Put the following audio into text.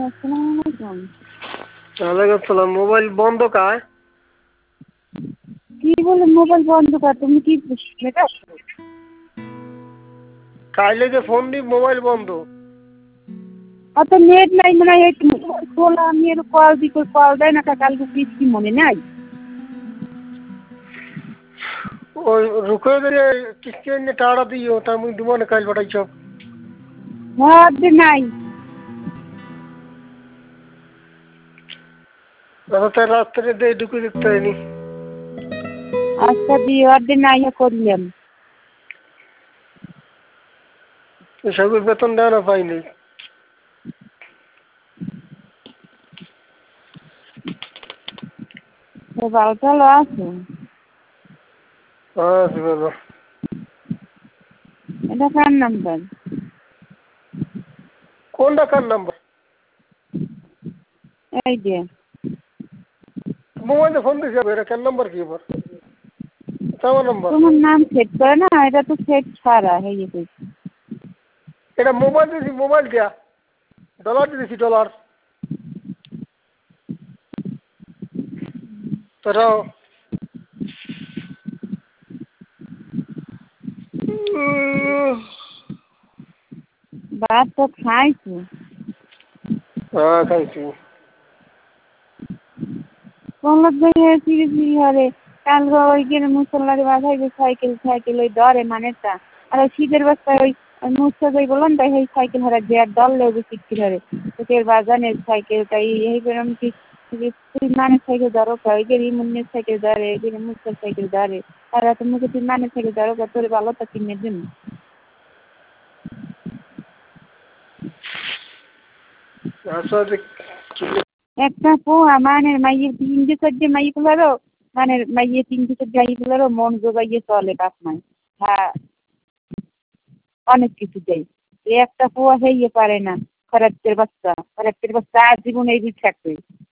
আসসালামু আলাইকুম। ওয়ালাইকুম আসসালাম। মোবাইল বন্ধ কায়? কি বলে মোবাইল বন্ধ কর? তুমি কি এটা কাইলে যে ফোন দি মোবাইল বন্ধ। অত নেট নাই মনে হয় খোলা আমি এর কল দি কল দেয় না কালকে বৃষ্টি মনে নাই। ওই রুকে দিয়ে কিস্তি এনে টাড়া দিও তা মুই দিব না কাইল পাঠাইছ। মধ্যে নাই। তাই রাত্রে দিয়ে ঢুকে দেখতে হয়নি। আচ্ছা দিয়ে অর্ধেক নাই করলাম। সবুর বেতন দেওয়া না পাইনি। ভালো আছে। হ্যাঁ বলো। এটা কার নাম্বার? কোনটা কার নাম্বার? এই যে মোবাইলে ফোন দিছি এটা কার নাম্বার কি এবার? আমার নাম্বার। তোমার নাম সেট করে না, এটা তো সেট ছাড়া হয়ে গেছে। এটা মোবাইল দিছি, মোবাইল দিয়া ডলার দিছি ডলার। তোরা ভাত তো খাইছো? হ্যাঁ খাইছি। কোন ফিরে হরে কালকে ওইখানে মুসল্লার বাসায় যে সাইকেল ওই ডরে মানেটা আর ওই শীতের বাচ্চায় ওই মুসা যাই বললাম তাই সেই সাইকেল হারা যে আর দল লেগে শিখতে পারে তোদের বাজানের সাইকেল তাই এই বেরম কি তুই মানের সাইকেল ধরো ওই যে রিমুনের সাইকেল ধরে এই যে মুসার সাইকেল ধরে আর এত মুখে তুই মানের সাইকেল ধরো তোর ভালোটা কিনে দিন। আসলে একটা মানের মাইয়ের 3-4 মাইগুলারও মানের মাইয়ে 3-4 গাইগুলারও মন জোগাইয়ে চলে বাপ মাই। হ্যাঁ অনেক কিছু চাই একটা পোয়া হইয়ে পারে না। খরাক্তের বাচ্চা আজীবন এই থাকবে।